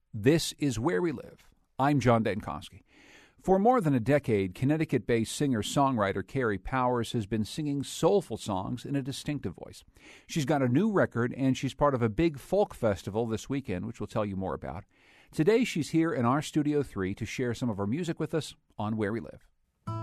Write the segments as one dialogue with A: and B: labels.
A: This is Where We Live. I'm John Dankosky. For more than a decade, Connecticut-based singer-songwriter Carrie Powers has been singing soulful songs in a distinctive voice. She's got a new record, and she's part of a big folk festival this weekend, which we'll tell you more about. Today, she's here in our Studio 3 to share some of her music with us on Where We Live.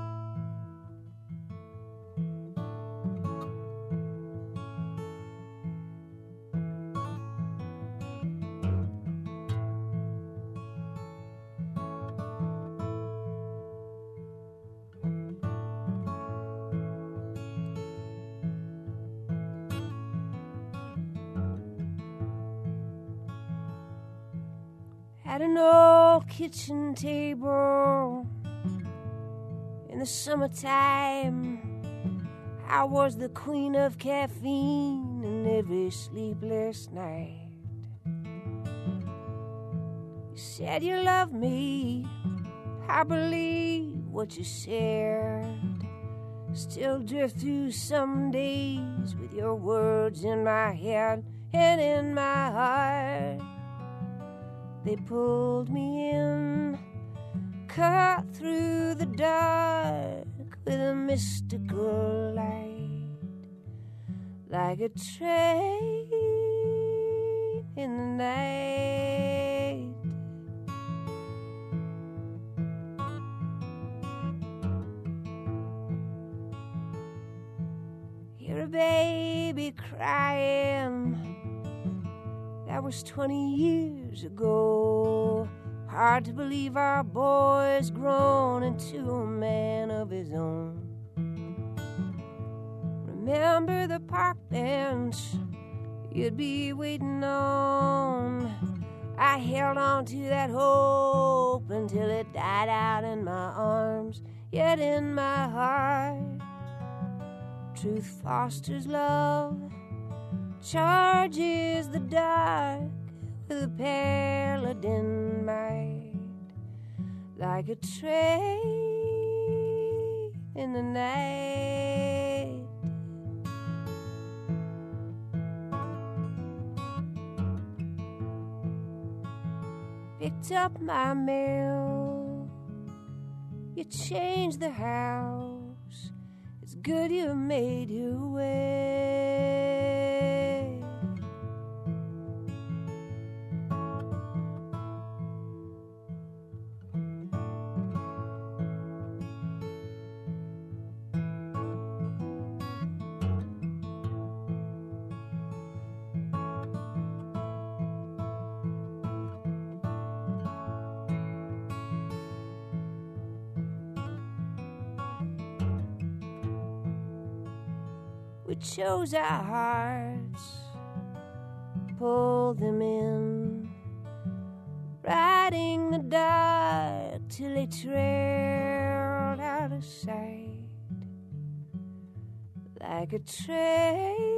B: At an old kitchen table in the summertime, I was the queen of caffeine in every sleepless night. You said you loved me, I believe what you said. Still drift through some days with your words in my head and in my heart. They pulled me in, cut through the dark with a mystical light, like a train in the night. Hear a baby crying. That was 20 years ago. Hard to believe our boy's grown into a man of his own. Remember the park bench you'd be waiting on. I held on to that hope until it died out in my arms, yet in my heart. Truth fosters love, charges the dark with a paladin might, like a train in the night. Picked up my mail, you changed the house. It's good you made your way. We chose our hearts, pulled them in, riding the dark till they trailed out of sight, like a train.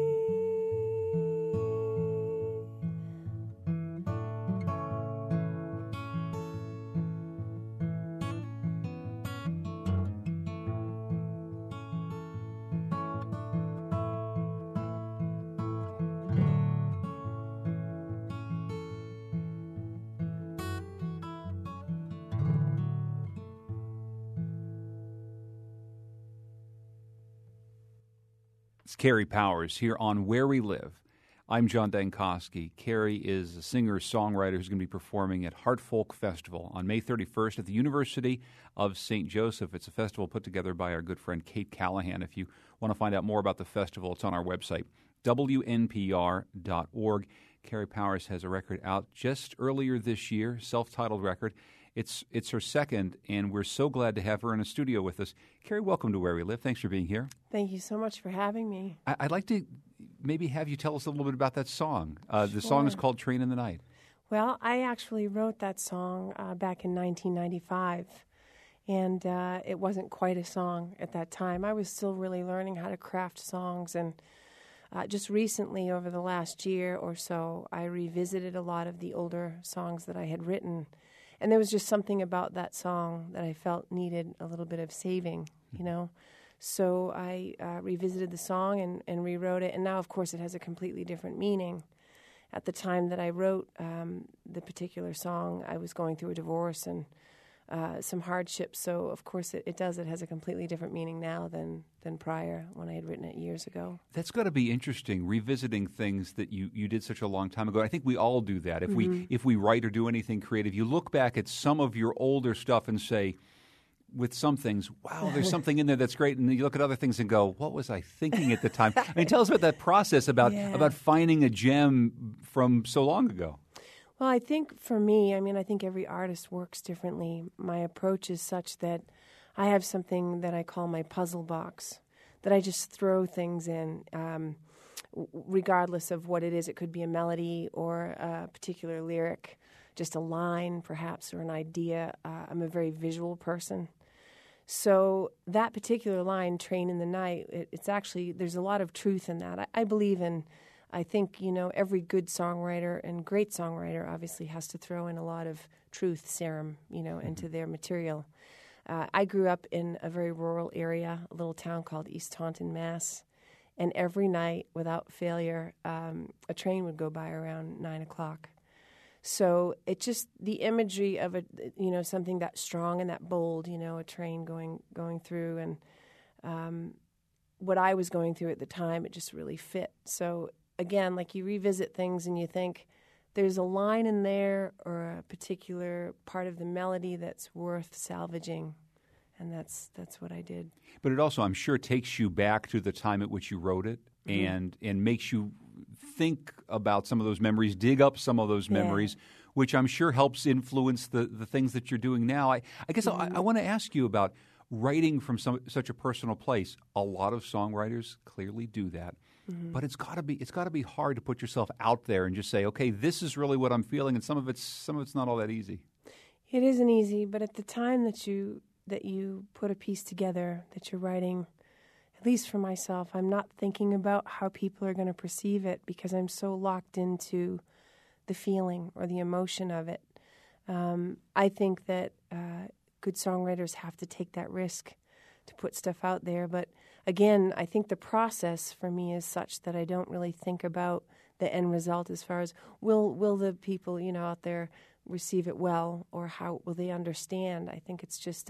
A: It's Carrie Powers here on Where We Live. I'm John Dankosky. Carrie is a singer-songwriter who's going to be performing at Heart Folk Festival on May 31st at the University of St. Joseph. It's a festival put together by our good friend Kate Callahan. If you want to find out more about the festival, it's on our website, wnpr.org. Carrie Powers has a record out just earlier this year, self-titled record. It's her second, and we're so glad to have her in a studio with us. Carrie, welcome to Where We Live. Thanks for being here.
C: Thank you so much for having me.
A: I'd like to maybe have you tell us a little bit about that song. The song is called Train in the Night.
C: Well, I actually wrote that song back in 1995, and it wasn't quite a song at that time. I was still really learning how to craft songs, and just recently, over the last year or so, I revisited a lot of the older songs that I had written. And there was just something about that song that I felt needed a little bit of saving, you know. So I revisited the song and rewrote it. And now, of course, it has a completely different meaning. at the time that I wrote the particular song, I was going through a divorce and some hardships. So, of course, it has a completely different meaning now than prior when I had written it years ago.
A: That's got to be interesting, revisiting things that you did such a long time ago. I think we all do that. If we write or do anything creative, you look back at some of your older stuff and say, with some things, wow, there's something in there that's great. And then you look at other things and go, what was I thinking at the time? I mean, tell us about that process about finding a gem from so long ago.
C: Well, I think for me, I think every artist works differently. My approach is such that I have something that I call my puzzle box, that I just throw things in, regardless of what it is. It could be a melody or a particular lyric, just a line perhaps, or an idea. I'm a very visual person. So that particular line, Train in the Night, it's actually, there's a lot of truth in that. I believe in, I think, every good songwriter and great songwriter obviously has to throw in a lot of truth serum, into their material. I grew up in a very rural area, a little town called East Taunton, Mass. And every night, without failure, a train would go by around 9 o'clock. So it just, the imagery of something that strong and that bold, a train going through, and what I was going through at the time, it just really fit. So again, like you revisit things and you think there's a line in there or a particular part of the melody that's worth salvaging. And that's what I did.
A: But it also, I'm sure, takes you back to the time at which you wrote it, and makes you think about some of those memories, dig up some of those memories, which I'm sure helps influence the things that you're doing now. I guess I want to ask you about writing from such a personal place. A lot of songwriters clearly do that, but it's got to be hard to put yourself out there and just say, okay, this is really what I'm feeling, and some of it's not all that easy.
C: It isn't easy, but at the time that you put a piece together, that you're writing, at least for myself, I'm not thinking about how people are going to perceive it because I'm so locked into the feeling or the emotion of it. I think that good songwriters have to take that risk to put stuff out there. But again, I think the process for me is such that I don't really think about the end result as far as will the people out there receive it well, or how will they understand. I think it's just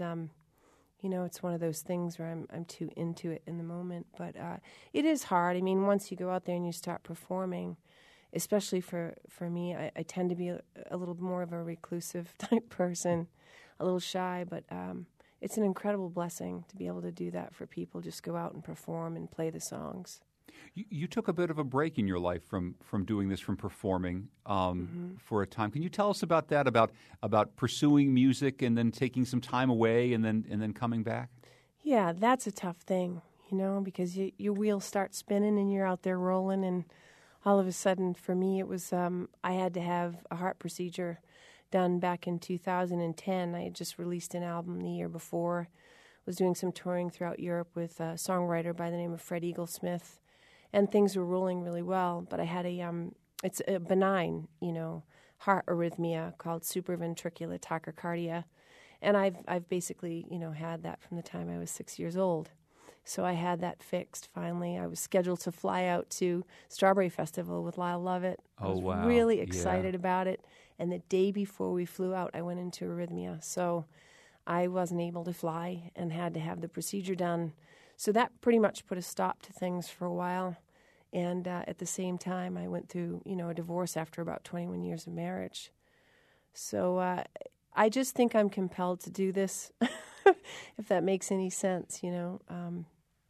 C: it's one of those things where I'm too into it in the moment. But it is hard. I mean, once you go out there and you start performing, especially for me, I tend to be a little more of a reclusive type person, a little shy, but it's an incredible blessing to be able to do that for people, just go out and perform and play the songs.
A: You took a bit of a break in your life from doing this, from performing for a time. Can you tell us about that, about pursuing music and then taking some time away and then coming back?
C: Yeah, that's a tough thing, because your wheels start spinning and you're out there rolling, and all of a sudden, for me, it was I had to have a heart procedure done back in 2010. I had just released an album the year before. Was doing some touring throughout Europe with a songwriter by the name of Fred Eaglesmith. And things were rolling really well, but I had it's a benign, heart arrhythmia called supraventricular tachycardia, and I've basically, had that from the time I was 6 years old. So I had that fixed finally. I was scheduled to fly out to Strawberry Festival with Lyle Lovett. I was really excited about it, and the day before we flew out, I went into arrhythmia. So I wasn't able to fly and had to have the procedure done. So that pretty much put a stop to things for a while. And at the same time, I went through, a divorce after about 21 years of marriage. So I just think I'm compelled to do this, if that makes any sense, And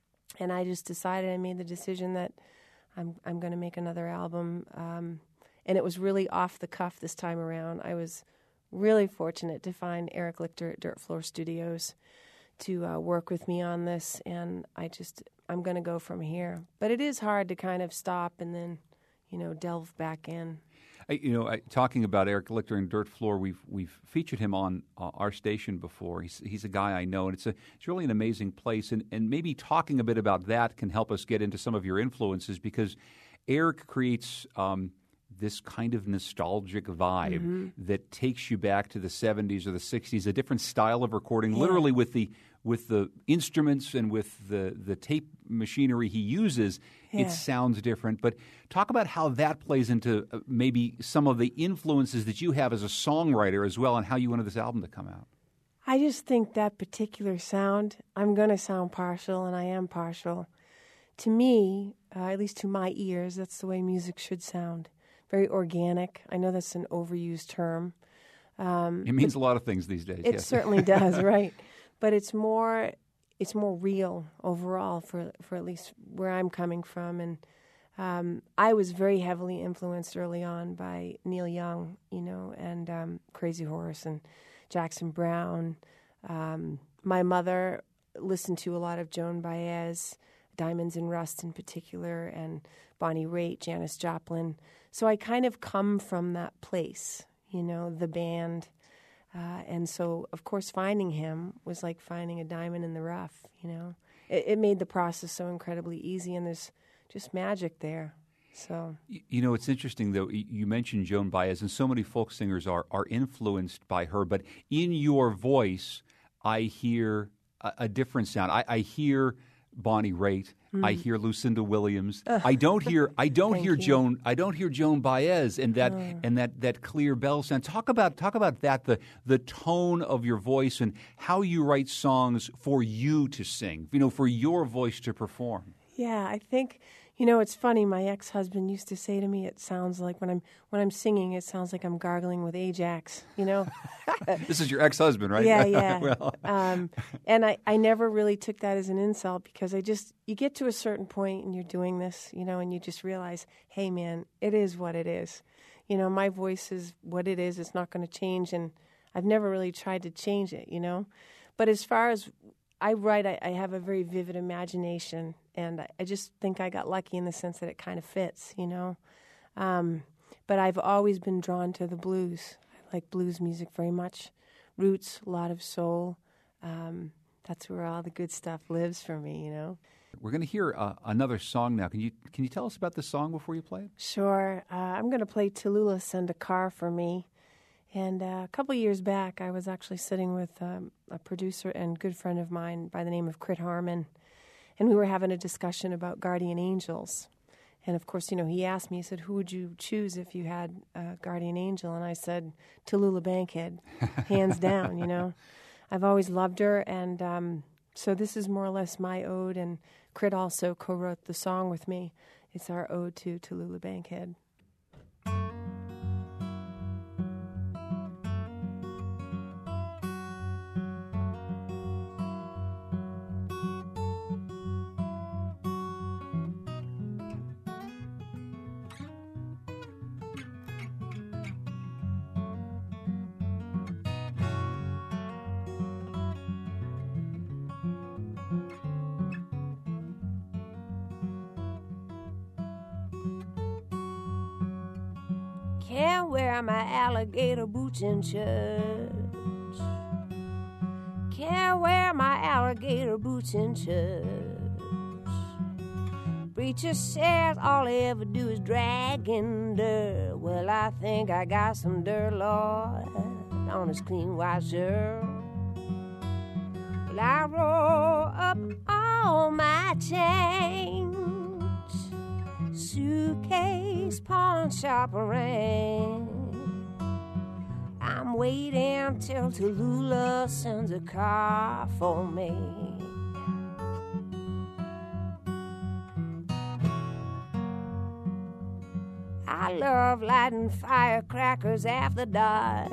C: I just decided, I made the decision that I'm going to make another album. And it was really off the cuff this time around. I was really fortunate to find Eric Lichter at Dirt Floor Studios to work with me on this, and I'm going to go from here. But it is hard to kind of stop and then, delve back in.
A: Talking about Eric Lichter and Dirt Floor, we've featured him on our station before. He's a guy I know, and it's really an amazing place. And maybe talking a bit about that can help us get into some of your influences, because Eric creates this kind of nostalgic vibe that takes you back to the 70s or the 60s, a different style of recording, literally with with the instruments and with the tape machinery he uses, it sounds different. But talk about how that plays into maybe some of the influences that you have as a songwriter as well, and how you wanted this album to come out.
C: I just think that particular sound, I'm going to sound partial, and I am partial. To me, at least to my ears, that's the way music should sound. Very organic. I know that's an overused term.
A: It means a lot of things these days.
C: It certainly does, right? But it's more real overall for at least where I'm coming from. And I was very heavily influenced early on by Neil Young, and Crazy Horse and Jackson Browne. My mother listened to a lot of Joan Baez, Diamonds and Rust in particular, and Bonnie Raitt, Janis Joplin. So I kind of come from that place, the band. And so, of course, finding him was like finding a diamond in the rough, It made the process so incredibly easy, and there's just magic there. So
A: it's interesting, though. You mentioned Joan Baez, and so many folk singers are influenced by her. But in your voice, I hear a different sound. I hear Bonnie Raitt. I hear Lucinda Williams. I don't hear Joan Baez and that clear bell sound. Talk about that, the tone of your voice and how you write songs for you to sing. For your voice to perform.
C: Yeah, I think. It's funny. My ex-husband used to say to me, "It sounds like when I'm singing, it sounds like I'm gargling with Ajax."
A: This is your ex-husband, right?
C: Yeah.
A: Well.
C: And I never really took that as an insult, because you get to a certain point and you're doing this, and you just realize, hey, man, it is what it is. My voice is what it is. It's not going to change, and I've never really tried to change it. But as far as I write, I have a very vivid imagination, and I just think I got lucky in the sense that it kind of fits, But I've always been drawn to the blues. I like blues music very much. Roots, a lot of soul. That's where all the good stuff lives for me,
A: We're going to hear another song now. Can you tell us about this song before you play it?
C: Sure. I'm going to play Tallulah Send a Car for Me. And a couple years back, I was actually sitting with a producer and good friend of mine by the name of Crit Harmon, and we were having a discussion about Guardian Angels. And, of course, he asked me, he said, who would you choose if you had a Guardian Angel? And I said, Tallulah Bankhead, hands down, I've always loved her, and so this is more or less my ode, and Crit also co-wrote the song with me. It's our ode to Tallulah Bankhead.
B: Can't wear my alligator boots in church. Can't wear my alligator boots in church. Preacher says all he ever do is drag in dirt. Well, I think I got some dirt, Lord, on his clean white shirt. Well, I roll up all my change, suitcase, pawn shop, ring. I'm waiting till Tallulah sends a car for me. I love lighting firecrackers after dark.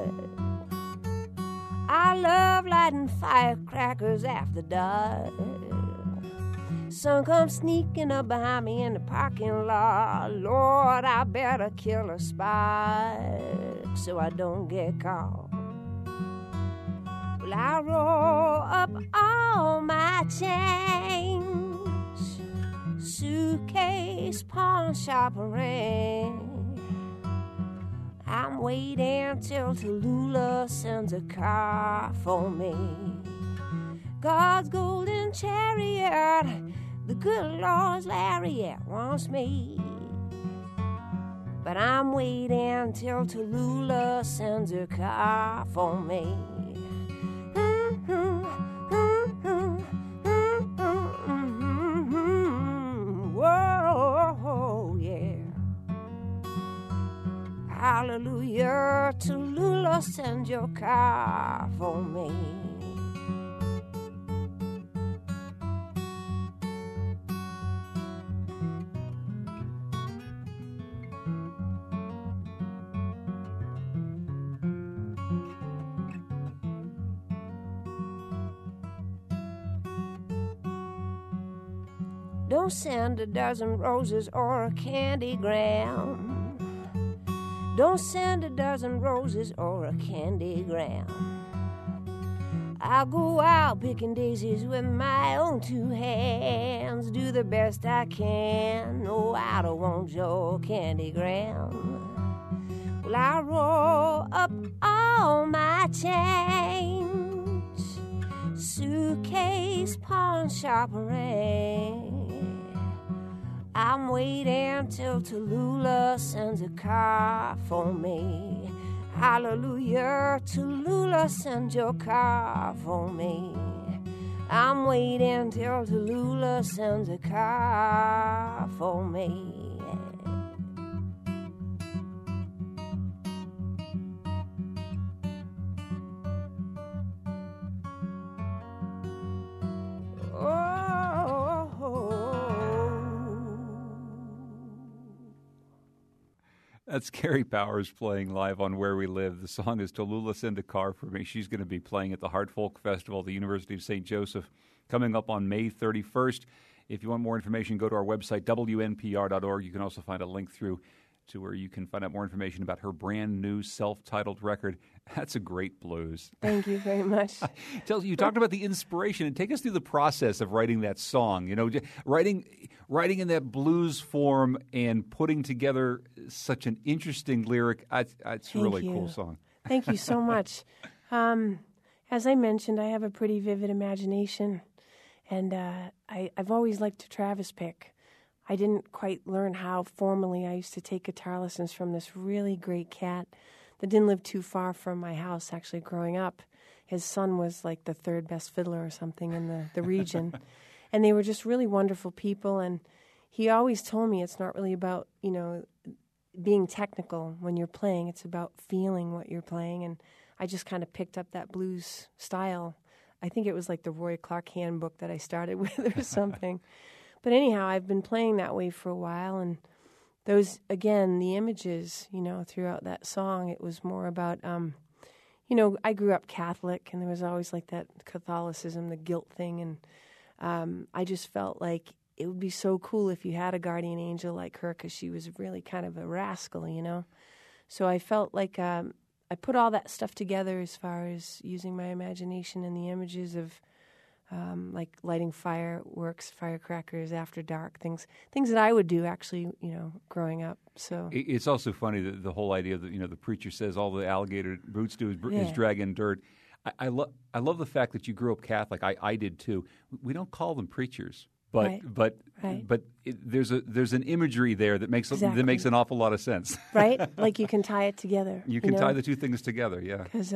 B: I love lighting firecrackers after dark. Sun comes sneaking up behind me in the parking lot. Lord, I better kill a spark so I don't get caught. Well, I roll up all my change, suitcase, pawn shop, ring. I'm waiting till Tallulah sends a car for me. God's golden chariot, the good Lord's lariat wants me. But I'm waiting till Tallulah sends her car for me. Hallelujah, Tallulah, send your car for me. Don't send a dozen roses or a candygram. Don't send a dozen roses or a candygram. I'll go out picking daisies with my own two hands. Do the best I can. No, I don't want your candygram. Well, I'll roll up all my change. Suitcase, pawn shop ring. I'm waiting till Tallulah sends a car for me. Hallelujah, Tallulah, send your car for me. I'm waiting till Tallulah sends a car for me.
A: That's Carrie Powers playing live on Where We Live. The song is Tallulah, Send a Car for Me. She's going to be playing at the Heart Folk Festival at the University of St. Joseph coming up on May 31st. If you want more information, go to our website, WNPR.org. You can also find a link through to where you can find out more information about her brand new self-titled record. That's a great blues.
C: Thank you very much.
A: You talked about the inspiration, and take us through the process of writing that song. You know, writing in that blues form and putting together such an interesting lyric. It's a really cool song.
C: Thank you so much. As I mentioned, I have a pretty vivid imagination, and I've always liked to Travis pick. I didn't quite learn how formally. I used to take guitar lessons from this really great cat that didn't live too far from my house, actually, growing up. His son was like the third best fiddler or something in the region. And they were just really wonderful people. And he always told me it's not really about, being technical when you're playing. It's about feeling what you're playing. And I just kind of picked up that blues style. I think it was like the Roy Clark handbook that I started with or something. But anyhow, I've been playing that way for a while, and those, again, the images, throughout that song, it was more about, I grew up Catholic, and there was always like that Catholicism, the guilt thing, and I just felt like it would be so cool if you had a guardian angel like her, because she was really kind of a rascal, So I felt like I put all that stuff together as far as using my imagination and the images of like lighting fireworks, firecrackers after dark, things that I would do actually, growing up. So
A: it's also funny that the whole idea that the preacher says all the alligator roots do is drag in dirt. I love the fact that you grew up Catholic. I did too. We don't call them preachers, but there's an imagery there that makes an awful lot of sense.
C: Right, like you can tie it together.
A: You can tie the two things together. Yeah,
C: because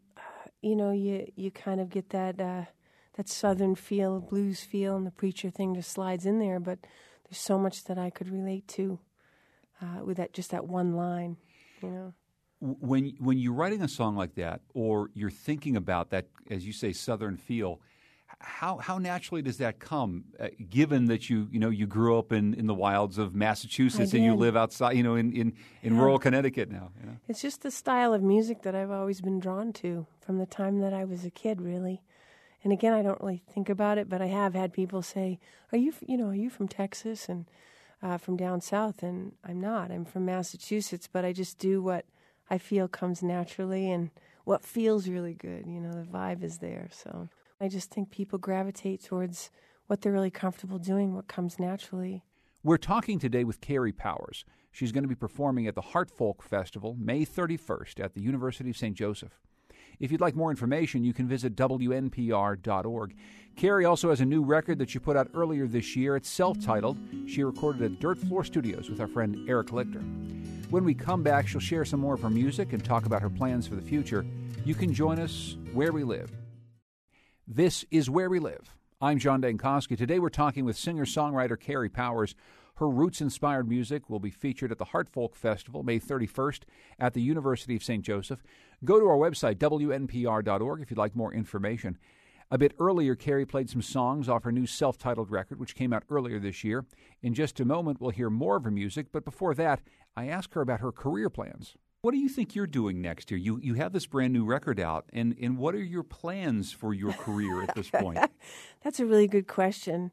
C: you kind of get that Southern feel, blues feel, and the preacher thing just slides in there. But there's so much that I could relate to with that one line,
A: When you're writing a song like that, or you're thinking about that, as you say, Southern feel, how naturally does that come? Given that you grew up in the wilds of Massachusetts and you live outside, in rural Connecticut now.
C: It's just the style of music that I've always been drawn to from the time that I was a kid, really. And again, I don't really think about it, but I have had people say, "Are you from Texas and from down south?" And I'm not. I'm from Massachusetts, but I just do what I feel comes naturally and what feels really good. The vibe is there. So I just think people gravitate towards what they're really comfortable doing, what comes naturally.
A: We're talking today with Carrie Powers. She's going to be performing at the Heart Folk Festival May 31st at the University of St. Joseph. If you'd like more information, you can visit WNPR.org. Carrie also has a new record that she put out earlier this year. It's self-titled. She recorded at Dirt Floor Studios with our friend Eric Lichter. When we come back, she'll share some more of her music and talk about her plans for the future. You can join us where we live. This is Where We Live. I'm John Dankosky. Today we're talking with singer-songwriter Carrie Powers. Her roots-inspired music will be featured at the Heart Folk Festival, May 31st, at the University of St. Joseph. Go to our website, WNPR.org, if you'd like more information. A bit earlier, Carrie played some songs off her new self-titled record, which came out earlier this year. In just a moment, we'll hear more of her music, but before that, I asked her about her career plans. What do you think you're doing next year? You have this brand new record out, and what are your plans for your career at this point?
C: That's a really good question.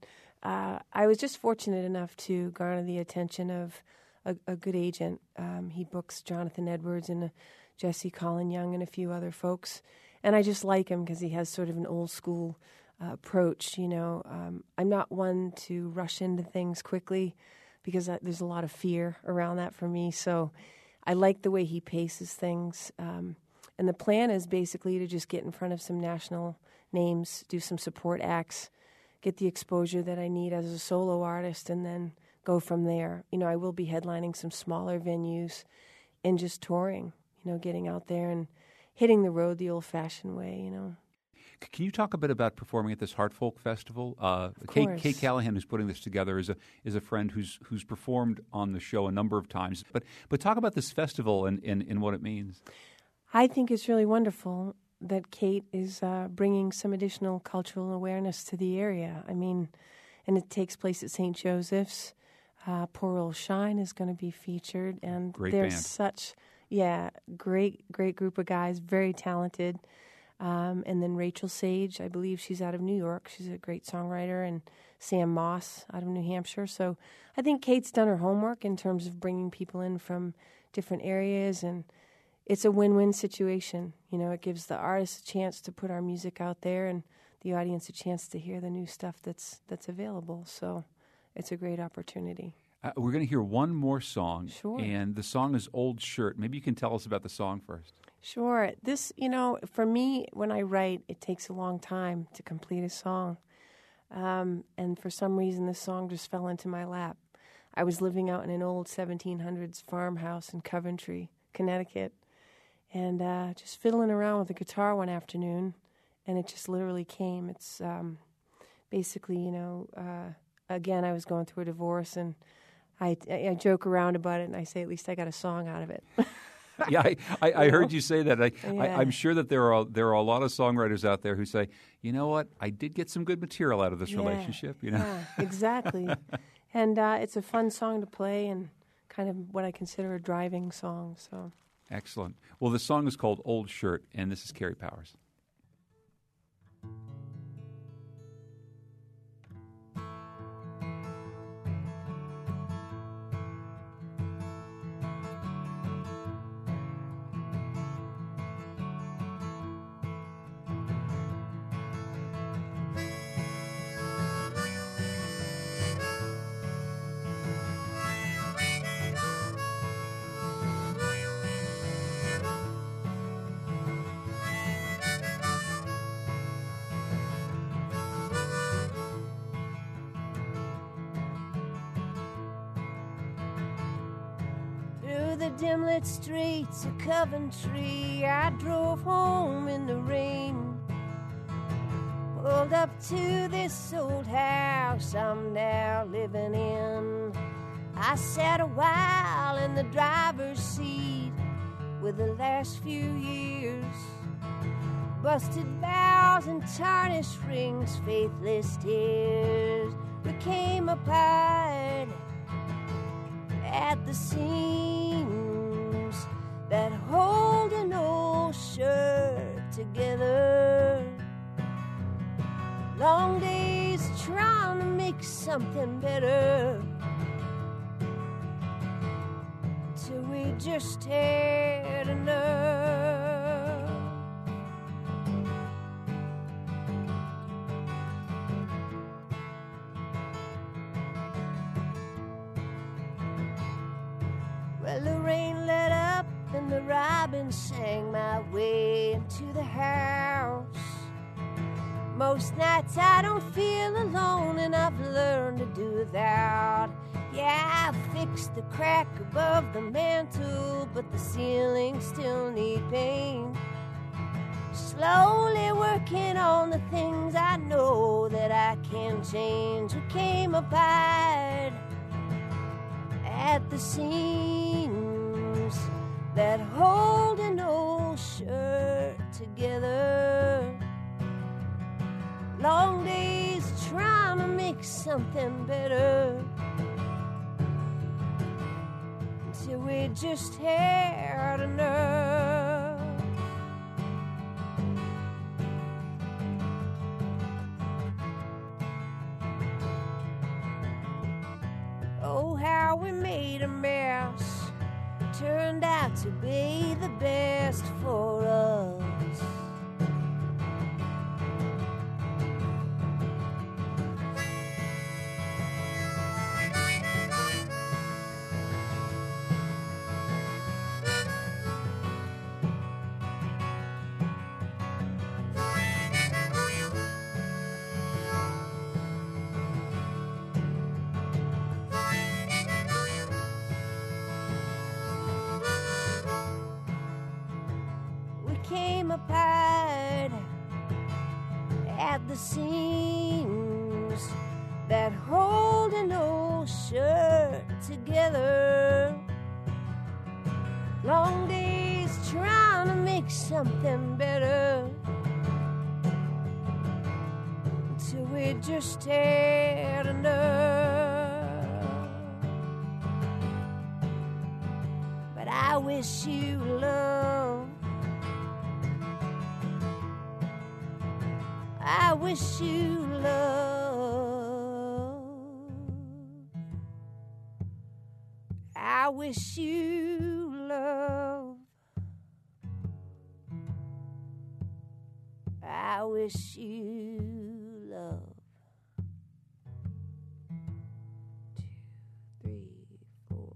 C: I was just fortunate enough to garner the attention of a good agent. He books Jonathan Edwards and Jesse Colin Young and a few other folks. And I just like him because he has sort of an old school approach, you know. I'm not one to rush into things quickly because there's a lot of fear around that for me. So I like the way he paces things. And the plan is basically to just get in front of some national names, do some support acts, get the exposure that I need as a solo artist, and then go from there. You know, I will be headlining some smaller venues and just touring, you know, getting out there and hitting the road the old-fashioned way, you know.
A: Can you talk a bit about performing at this Heart Folk Festival? Kate Callahan, who's putting this together, is a friend who's performed on the show a number of times. But talk about this festival and what it means.
C: I think it's really wonderful that Kate is bringing some additional cultural awareness to the area. I mean, and it takes place at St. Joseph's. Poor Old Shine is going to be featured, and
A: great
C: there's
A: band.
C: such great group of guys, very talented. And then Rachel Sage, I believe she's out of New York. She's a great songwriter, and Sam Moss out of New Hampshire. So I think Kate's done her homework in terms of bringing people in from different areas, and it's a win-win situation. You know, it gives the artists a chance to put our music out there and the audience a chance to hear the new stuff that's available. So it's a great opportunity.
A: We're going to hear one more song.
C: Sure.
A: And the song is Old Shirt. Maybe you can tell us about the song first.
C: Sure. This, you know, for me, when I write, it takes a long time to complete a song. And for some reason, this song just fell into my lap. I was living out in an old 1700s farmhouse in Coventry, Connecticut, and just fiddling around with the guitar one afternoon, and it just literally came. It's basically, you know, again, I was going through a divorce, and I joke around about it, and I say, at least I got a song out of it.
A: Yeah, I heard you say that.
C: Yeah.
A: I'm sure that there are a lot of songwriters out there who say, you know what, I did get some good material out of this relationship. You know,
C: yeah, exactly. And it's a fun song to play, and kind of what I consider a driving song. So
A: excellent. Well, the song is called Old Shirt, and this is Carrie Powers.
B: The dim-lit streets of Coventry, I drove home in the rain. Pulled up to this old house I'm now living in. I sat a while in the driver's seat with the last few years. Busted vows and tarnished rings, faithless tears became apart at the seams that hold an old shirt together. Long days trying to make something better, till we just had enough. Well, the rain let up and the robins sang my way into the house. Most nights I don't feel alone, and I've learned to do without. Yeah, I fixed the crack above the mantle, but the ceiling still need paint. Slowly working on the things I know that I can change. We came apart at the seams that hold an old shirt together. Long days trying to make something better, till we just had enough. Oh, how we made a mess, turned out to be the best for us. Came apart at the seams that hold an old shirt together. Long days trying to make something better, till we just had enough. But I wish you love, I wish you love, I wish you love, I wish you love. 2, 3, 4.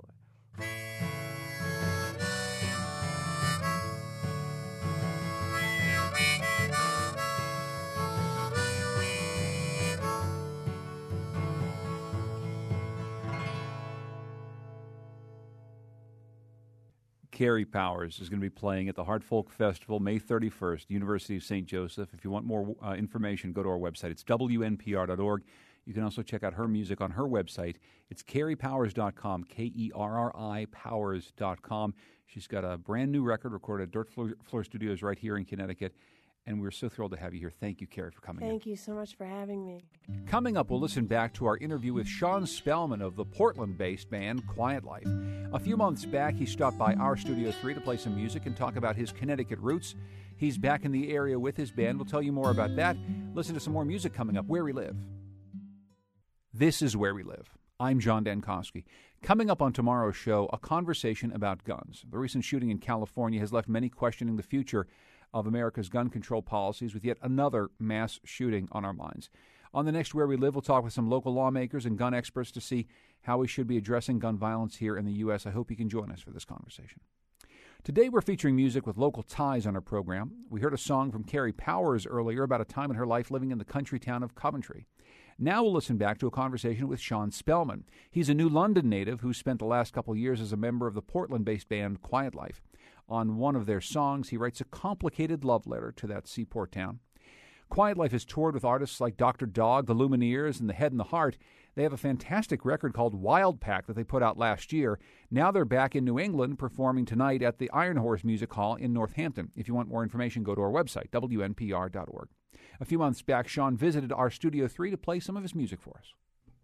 A: Carrie Powers is going to be playing at the Heart Folk Festival May 31st, University of St. Joseph. If you want more information, go to our website. It's WNPR.org. You can also check out her music on her website. It's kerripowers.com, Kerri Powers.com. She's got a brand new record recorded at Dirt Floor Studios right here in Connecticut. And we're so thrilled to have you here. Thank you, Carrie, for coming in.
C: Thank you so much for having me.
A: Coming up, we'll listen back to our interview with Sean Spellman of the Portland-based band Quiet Life. A few months back, he stopped by our Studio 3 to play some music and talk about his Connecticut roots. He's back in the area with his band. We'll tell you more about that. Listen to some more music coming up, Where We Live. This is Where We Live. I'm John Dankosky. Coming up on tomorrow's show, a conversation about guns. The recent shooting in California has left many questioning the future of America's gun control policies, with yet another mass shooting on our minds. On the next Where We Live, we'll talk with some local lawmakers and gun experts to see how we should be addressing gun violence here in the U.S. I hope you can join us for this conversation. Today we're featuring music with local ties on our program. We heard a song from Carrie Powers earlier about a time in her life living in the country town of Coventry. Now we'll listen back to a conversation with Sean Spellman. He's a New London native who spent the last couple of years as a member of the Portland-based band Quiet Life. On one of their songs, he writes a complicated love letter to that seaport town. Quiet Life has toured with artists like Dr. Dog, the Lumineers, and the Head and the Heart. They have a fantastic record called Wild Pack that they put out last year. Now they're back in New England performing tonight at the Iron Horse Music Hall in Northampton. If you want more information, go to our website, WNPR.org. A few months back, Sean visited our Studio 3 to play some of his music for us.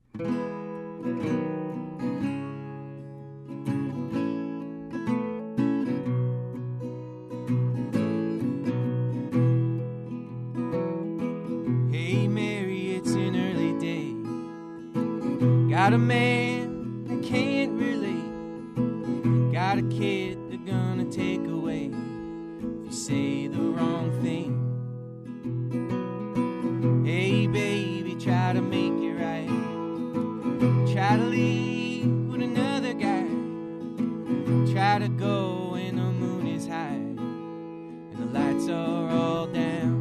D: Got a man that can't relate. Got a kid they're gonna take away if you say the wrong thing. Hey baby, try to make it right. Try to leave with another guy. Try to go when the moon is high and the lights are all down.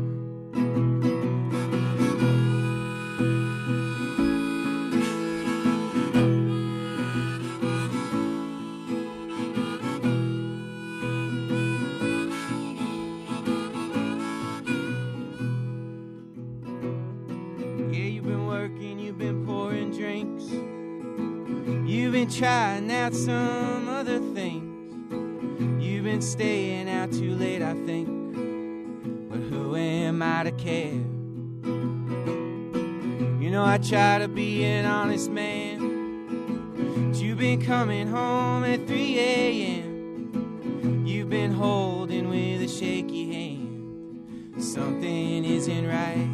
D: You've been trying out some other things. You've been staying out too late, I think. But who am I to care? You know I try to be an honest man, but you've been coming home at 3 a.m. You've been holding with a shaky hand. Something isn't right.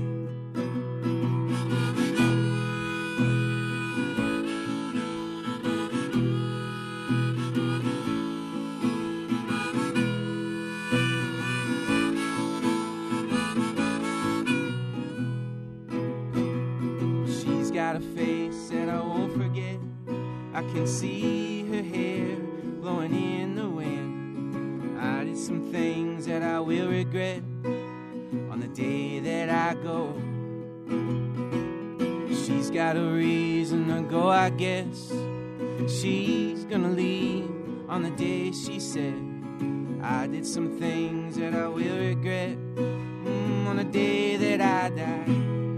D: Got a face that I won't forget. I can see her hair blowing in the wind. I did some things that I will regret on the day that I go. She's got a reason to go, I guess. She's gonna leave on the day she said. I did some things that I will regret on the day that I die.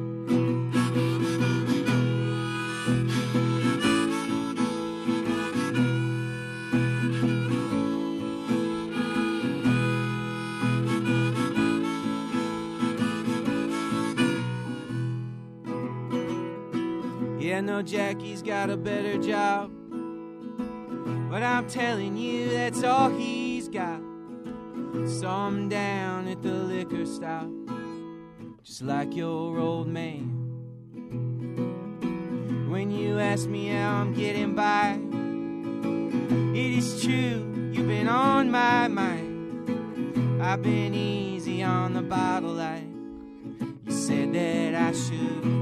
D: Yeah, no, Jackie's got a better job, but I'm telling you, that's all he's got. Saw him down at the liquor stop, just like your old man. When you ask me how I'm getting by, it is true, you've been on my mind. I've been easy on the bottle like you said that I should.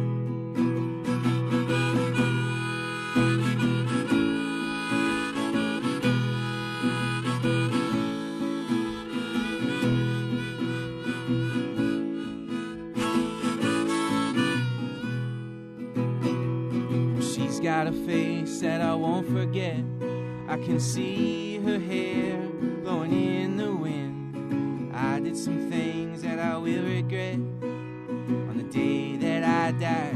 D: Got a face that I won't forget. I can see her hair blowing in the wind. I did some things that I will regret on the day that I die.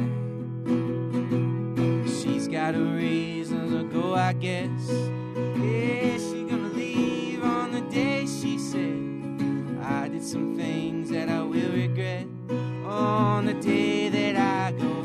D: She's got a reason to go, I guess. Yeah, she's gonna leave on the day she said. I did some things that I will regret on the day that I go.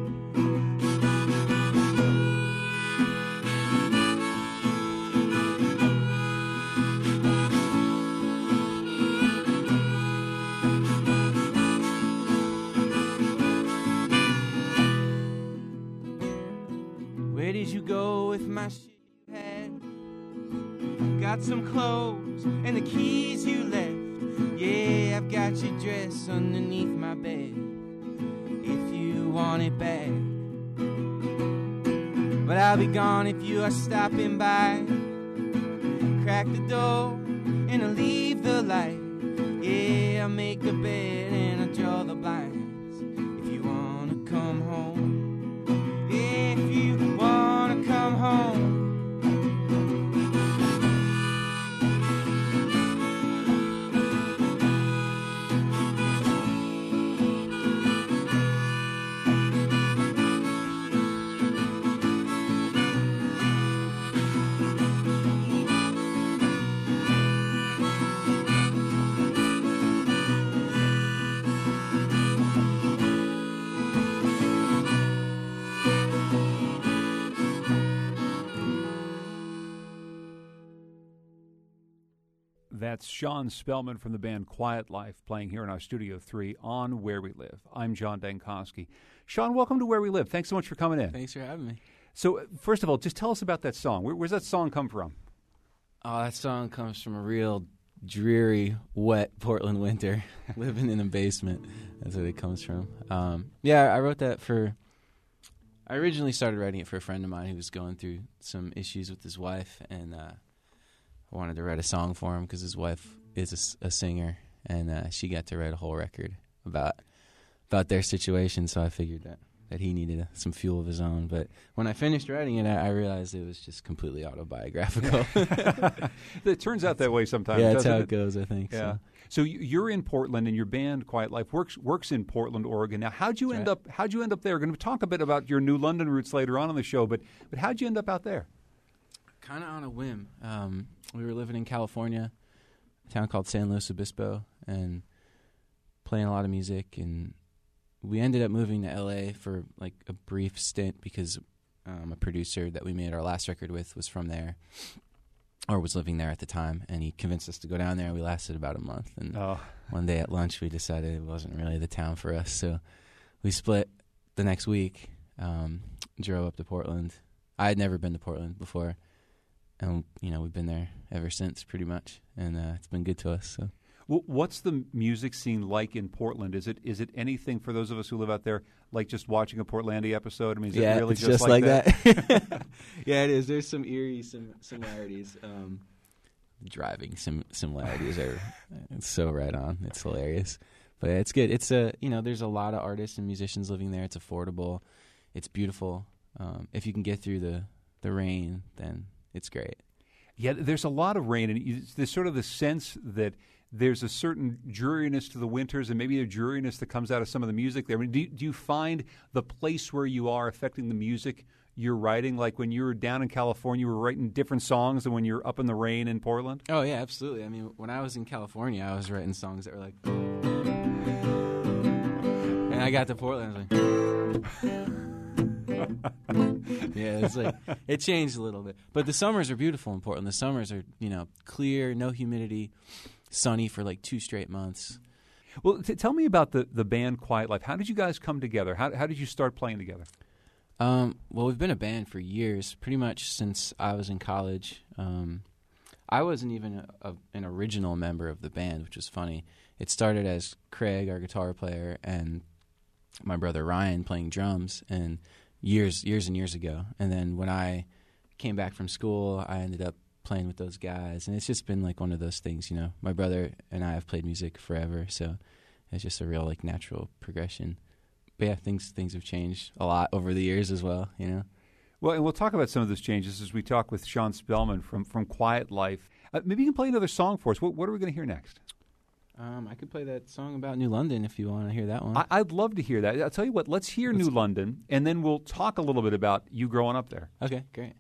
D: Where did you go with my shit you had? Got some clothes and the keys you left. Yeah, I've got your dress underneath my bed if you want it back. But I'll be gone if you are stopping by. Crack the door and I'll leave the light. Yeah, I'll make the bed and I'll draw the blinds if you wanna come home. If you wanna come home.
A: That's Sean Spellman from the band Quiet Life playing here in our Studio 3 on Where We Live. I'm John Dankosky. Sean, welcome to Where We Live. Thanks so much for coming in.
D: Thanks for having me.
A: So, first of all, just tell us about that song. Where's that song come from?
D: Oh, that song comes from a real dreary, wet Portland winter, living in a basement. That's where it comes from. I wrote that I originally started writing it for a friend of mine who was going through some issues with his wife, and I wanted to write a song for him because his wife is a singer, and she got to write a whole record about their situation, so I figured that he needed some fuel of his own. But when I finished writing it, I realized it was just completely autobiographical.
A: It turns out that way sometimes.
D: Yeah, that's how it goes, I think.
A: Yeah. So you're in Portland, and your band Quiet Life works in Portland, Oregon. Now, how'd you end up there? We're going to talk a bit about your new London roots later on in the show, but how'd you end up out there?
E: Kind of on a whim. We were living in California, a town called San Luis Obispo, and playing a lot of music. And we ended up moving to L.A. for like a brief stint because a producer that we made our last record with was from there, or was living there at the time, and he convinced us to go down there. We lasted about a month, and one day at lunch we decided it wasn't really the town for us, so we split the next week, drove up to Portland. I had never been to Portland before, and we've been there ever since pretty much, and it's been good to us. So.
A: Well, what's the music scene like in Portland? Is it anything for those of us who live out there like just watching a Portlandia episode? I mean, is it really
E: it's just like that? Yeah, it is. There's some eerie similarities. Driving similarities are so right on. It's hilarious, but it's good. It's there's a lot of artists and musicians living there. It's affordable. It's beautiful. If you can get through the rain, then it's great. Yeah,
A: there's a lot of rain, and there's sort of the sense that there's a certain dreariness to the winters, and maybe a dreariness that comes out of some of the music there. I mean, do you find the place where you are affecting the music you're writing? Like when you were down in California, you were writing different songs than when you're up in the rain in Portland?
E: Oh, yeah, absolutely. I mean, when I was in California, I was writing songs that were like... And I got to Portland, I was like... Yeah, it's like it changed a little bit. But the summers are beautiful in Portland. The summers are, clear, no humidity, sunny for like 2 straight months.
A: Well, tell me about the band Quiet Life. How did you guys come together? How did you start playing together?
E: Well, we've been a band for years, pretty much since I was in college. I wasn't even an original member of the band, which was funny. It started as Craig, our guitar player, and my brother Ryan playing drums, and years and years ago. And then when I came back from school, I ended up playing with those guys, and it's just been like one of those things, My brother and I have played music forever, so it's just a real like natural progression. But yeah, things have changed a lot over the years as well,
A: Well, and we'll talk about some of those changes as we talk with Sean Spellman from Quiet Life. Maybe you can play another song for us. What are we going to hear next?
E: I could play that song about New London if you want to hear that one.
A: I'd love to hear that. I'll tell you what, let's hear New London, and then we'll talk a little bit about you growing up there.
E: Okay, great.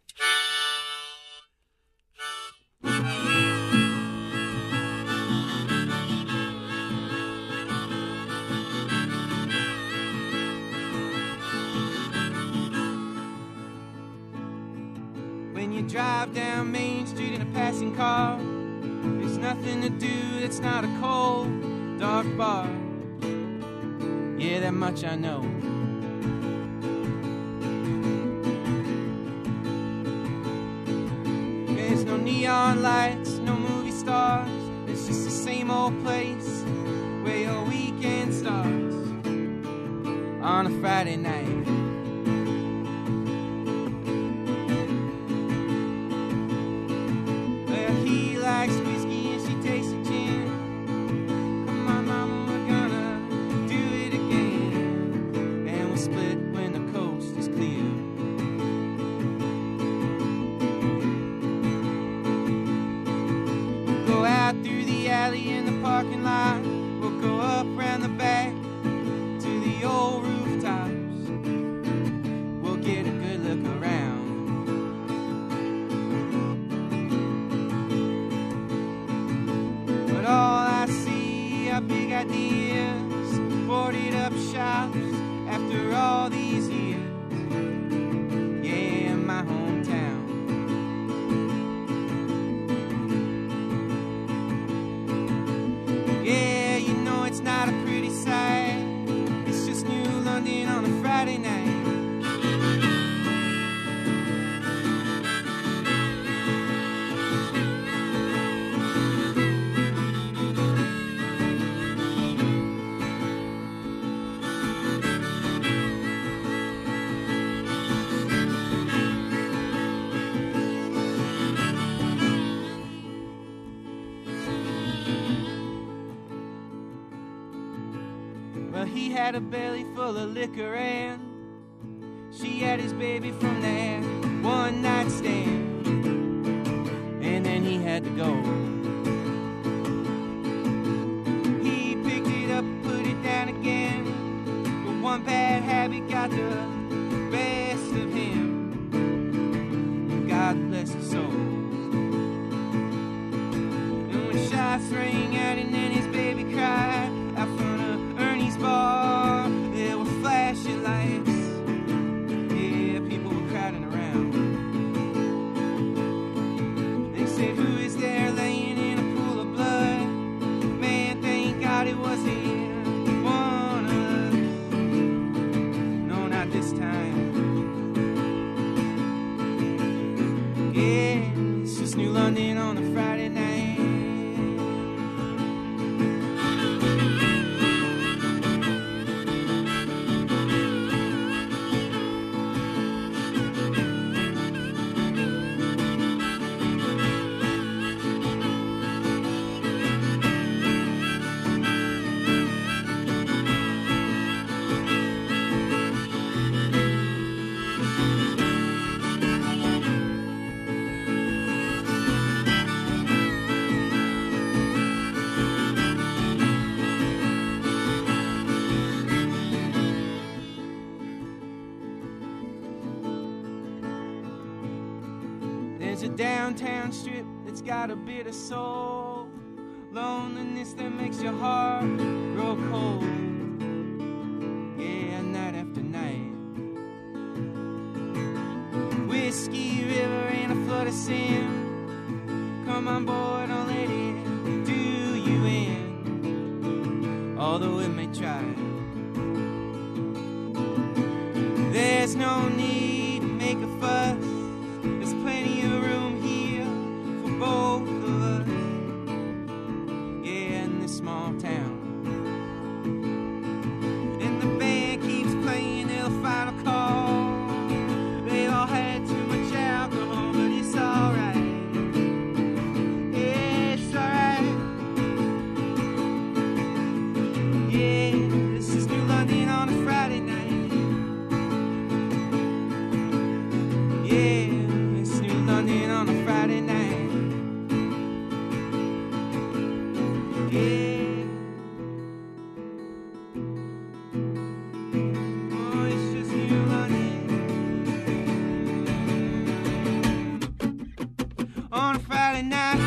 D: When you drive down Main Street in a passing car, there's nothing to do that's not a cold, dark bar. Yeah, that much I know. There's no neon lights, no movie stars. It's just the same old place where your weekend starts on a Friday night. In the parking lot, we'll go up round the back to the old rooftops. We'll get a good look around. But all I see are big ideas, boarded up shops after all these years. Yeah, my hometown. It's not a pretty sight. It's just New London on a Friday night. He had a belly full of liquor and she had his baby from that one night stand. And then he had to go. He picked it up, put it down again, but one bad habit got the best of him. God bless a downtown strip that's got a bit of soul, loneliness that makes your heart grow cold. Yeah, night after night. Whiskey River and a flood of sin. Come on board, don't let it do you in, although it may try. There's no need to make a fuss. There's plenty of room here for both of us. Yeah, in this small town. And the band keeps playing their final call. They've all had too much alcohol, but it's alright. Yeah, it's alright. Yeah, this is New London on a Friday night. Yeah, it's New London on a Friday night. Yeah. Oh, it's just New London on a Friday night.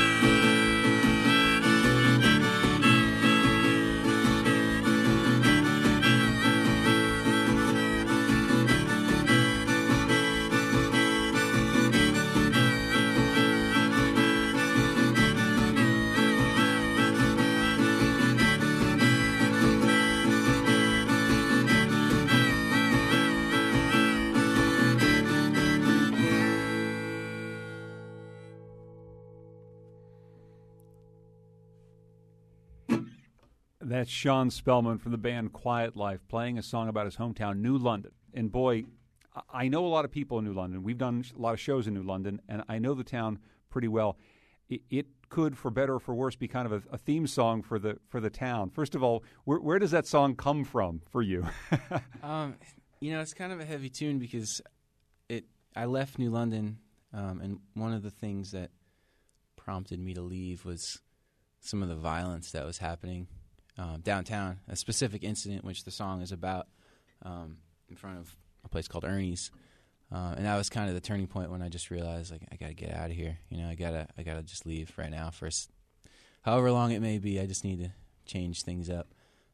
A: That's Sean Spellman from the band Quiet Life playing a song about his hometown, New London. And boy, I know a lot of people in New London. We've done a lot of shows in New London, and I know the town pretty well. It could, for better or for worse, be kind of a theme song for the town. First of all, where does that song come from for you?
E: It's kind of a heavy tune because I left New London, and one of the things that prompted me to leave was some of the violence that was happening downtown, a specific incident which the song is about, in front of a place called Ernie's. And that was kind of the turning point when I just realized, like, I got to get out of here. I gotta just leave right now for however long it may be. I just need to change things up.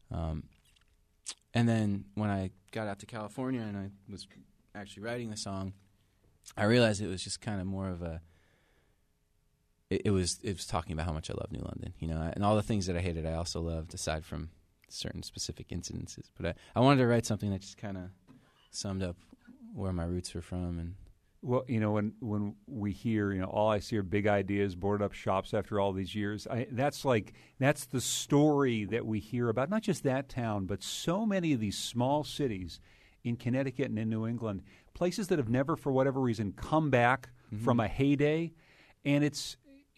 E: And then when I got out to California and I was actually writing the song, I realized it was just kind of more of a. It was talking about how much I love New London, and all the things that I hated I also loved, aside from certain specific incidences. But I wanted to write something that just kind of summed up where my roots were from. And
A: well, when we hear, all I see are big ideas, boarded up shops after all these years, that's the story that we hear about, not just that town, but so many of these small cities in Connecticut and in New England, places that have never, for whatever reason, come back from a heyday. And it's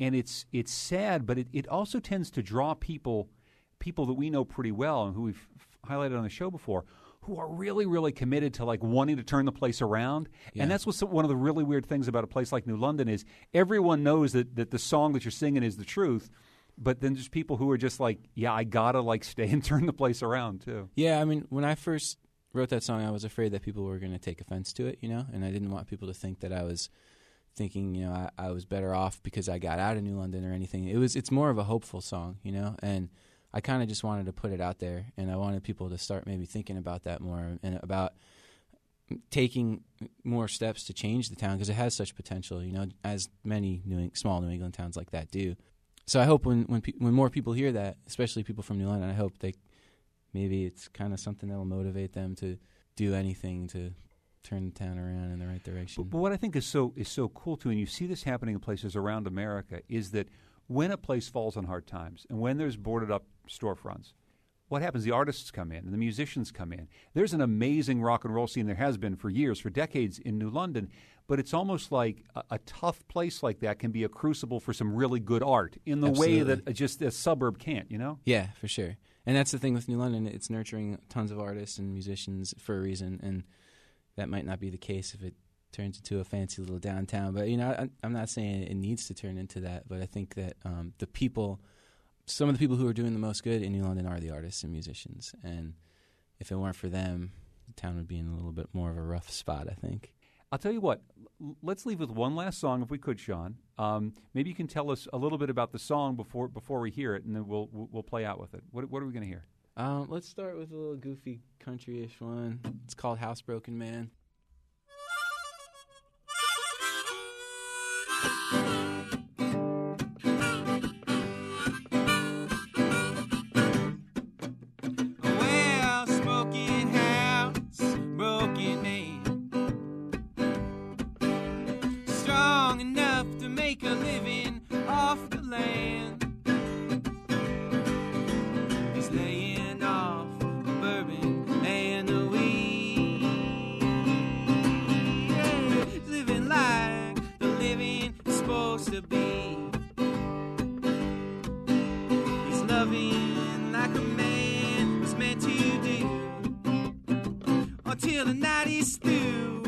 A: sad, but it also tends to draw people that we know pretty well and who we've highlighted on the show before, who are really, really committed to wanting to turn the place around. Yeah. And that's what's one of the really weird things about a place like New London is everyone knows that the song that you're singing is the truth, but then there's people who are just like, yeah, I gotta stay and turn the place around too.
E: Yeah, I mean, when I first wrote that song, I was afraid that people were going to take offense to it, and I didn't want people to think that I was thinking, I was better off because I got out of New London or anything. It's more of a hopeful song, and I kind of just wanted to put it out there, and I wanted people to start maybe thinking about that more and about taking more steps to change the town because it has such potential, as many small New England towns like that do. So I hope when more people hear that, especially people from New London, I hope maybe it's kind of something that will motivate them to do anything to turn the town around in the right direction.
A: But what I think is so cool too, and you see this happening in places around America, is that when a place falls on hard times and when there's boarded up storefronts, what happens? The artists come in and the musicians come in. There's an amazing rock and roll scene. There has been for years, for decades in New London, but it's almost like a tough place like that can be a crucible for some really good art in the
E: Absolutely.
A: way that just a suburb can't,
E: Yeah, for sure. And that's the thing with New London. It's nurturing tons of artists and musicians for a reason, and that might not be the case if it turns into a fancy little downtown. But, I'm not saying it needs to turn into that, but I think that some of the people who are doing the most good in New London are the artists and musicians. And if it weren't for them, the town would be in a little bit more of a rough spot, I think.
A: I'll tell you what. Let's leave with one last song, if we could, Sean. Maybe you can tell us a little bit about the song before we hear it, and then we'll play out with it. What are we going to hear?
E: Let's start with a little goofy country-ish one. It's called Housebroken Man.
D: Well-spoken house, broken man, strong enough to make a living off the land. He's laying off the bourbon and the weed, yeah. Living like the living is supposed to be. He's loving like a man was meant to do, until the night is through.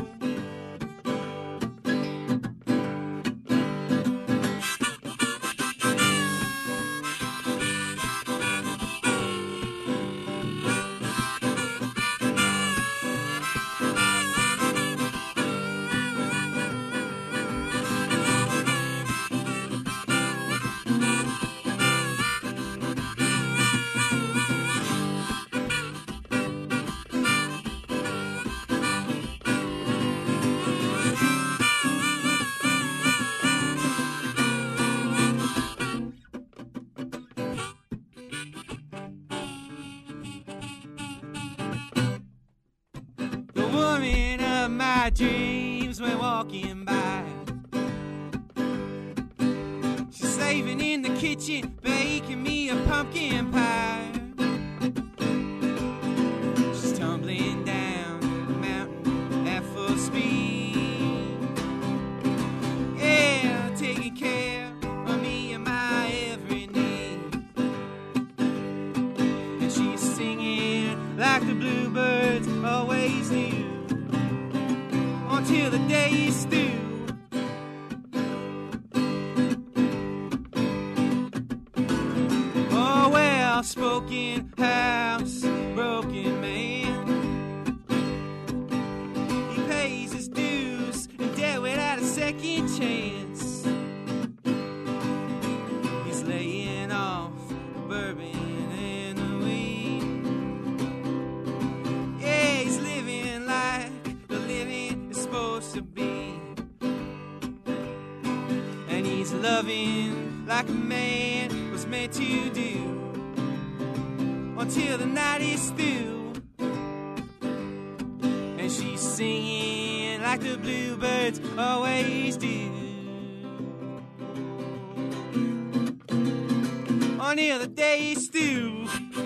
D: The woman of my dreams went walking by. She's slaving in the kitchen, baking me a pumpkin pie. She's tumbling down the mountain at full speed, yeah, taking care of me and my every need. And she's singing like the bluebirds always do, until the day is through. Oh, well-spoken house, broken man, he pays his dues and debt without a second chance. He's laying off the bourbon and the weed, yeah, he's living like the living is supposed to be. And he's loving like a man was meant to do, until the night is through. And she's singing like the bluebirds always do, until the day is through.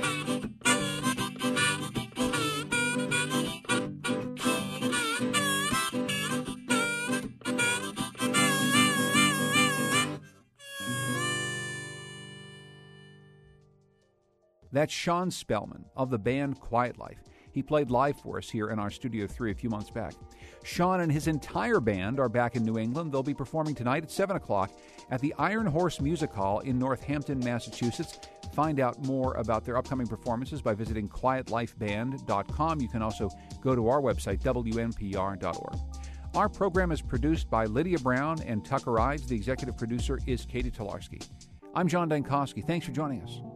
A: That's Sean Spellman of the band Quiet Life. He played live for us here in our Studio 3 a few months back. Sean and his entire band are back in New England. They'll be performing tonight at 7 o'clock at the Iron Horse Music Hall in Northampton, Massachusetts. Find out more about their upcoming performances by visiting quietlifeband.com. You can also go to our website, WNPR.org. Our program is produced by Lydia Brown and Tucker Ides. The executive producer is Katie Tolarski. I'm John Dankosky. Thanks for joining us.